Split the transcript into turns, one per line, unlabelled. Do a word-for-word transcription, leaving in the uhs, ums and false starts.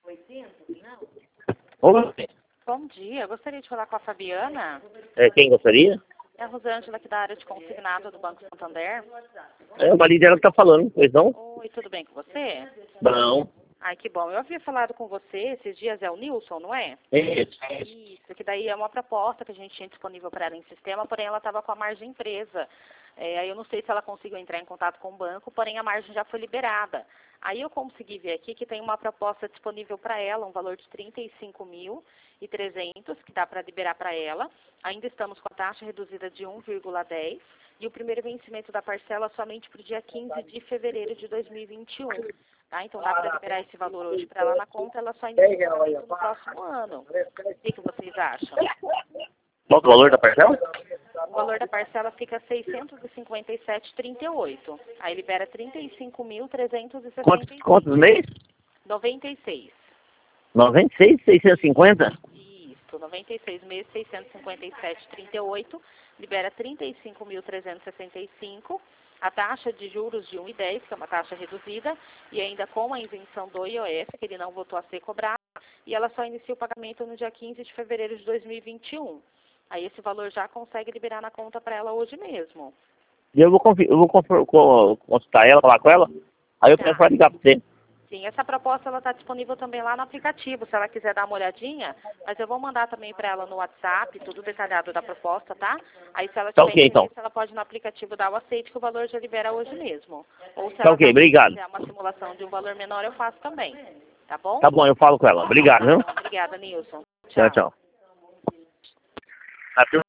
Oi,
Bom dia, eu gostaria de falar com a Fabiana.
é, quem gostaria?
É a Rosângela aqui da área de consignado do Banco Santander.
É o marido dela que tá falando, pois não?
Oi, tudo bem com você?
Não.
Ai, que bom. Eu havia falado com você esses dias, é o Nilson, não é?
Isso.
Isso, que daí é uma proposta que a gente tinha disponível para ela em sistema, porém ela estava com a margem presa. É, aí eu não sei se ela conseguiu entrar em contato com o banco, porém a margem já foi liberada. Aí eu consegui ver aqui que tem uma proposta disponível para ela, um valor de trinta e cinco mil e trezentos, que dá para liberar para ela. Ainda estamos com a taxa reduzida de um vírgula dez e o primeiro vencimento da parcela somente para o dia quinze de fevereiro de dois mil e vinte e um. Tá? Então dá para liberar esse valor hoje para ela na conta, ela só inicia o pagamento no próximo ano. O que, que vocês acham?
Qual é o valor da parcela?
O valor da parcela fica seiscentos e cinquenta e sete vírgula trinta e oito. Aí libera trinta e cinco mil trezentos e sessenta
Quantos,
e cinco.
quantos meses?
noventa e seis.
noventa e seis, seiscentos e cinquenta?
Isso, noventa e seis meses, seiscentos e cinquenta e sete vírgula trinta e oito. Libera trinta e cinco mil trezentos e sessenta e cinco. A taxa de juros de um vírgula dez, que é uma taxa reduzida, e ainda com a isenção do I O F, que ele não voltou a ser cobrado, e ela só inicia o pagamento no dia quinze de fevereiro de dois mil e vinte e um. Aí esse valor já consegue liberar na conta para ela hoje mesmo.
E eu vou, confi- eu vou confer- co- consultar ela, falar com ela, aí eu
Tá.
peço pra ligar pra você.
Sim, essa proposta ela está disponível também lá no aplicativo, se ela quiser dar uma olhadinha, mas eu vou mandar também para ela no WhatsApp, tudo detalhado da proposta, tá? Aí se ela
Tá
tiver
ok, então.
interesse, ela pode no aplicativo dar o aceite, que o valor já libera hoje mesmo. Ou se
Tá
ela
ok,
também
obrigado.
quiser uma simulação de um valor menor, eu faço também. Tá bom?
Tá bom, eu falo com ela. Obrigado, viu?
Obrigada, Nilson.
Tchau,
Tchau.
tchau.